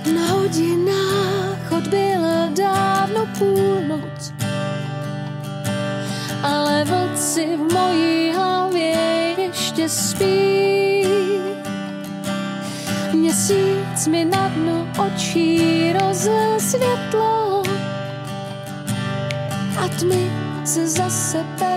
Na hodinách odbyla dávno půlnoc, ale vlci v mojí hlavě ještě spí. Měsíc mi na dno očí rozlil světlo a tmy se zase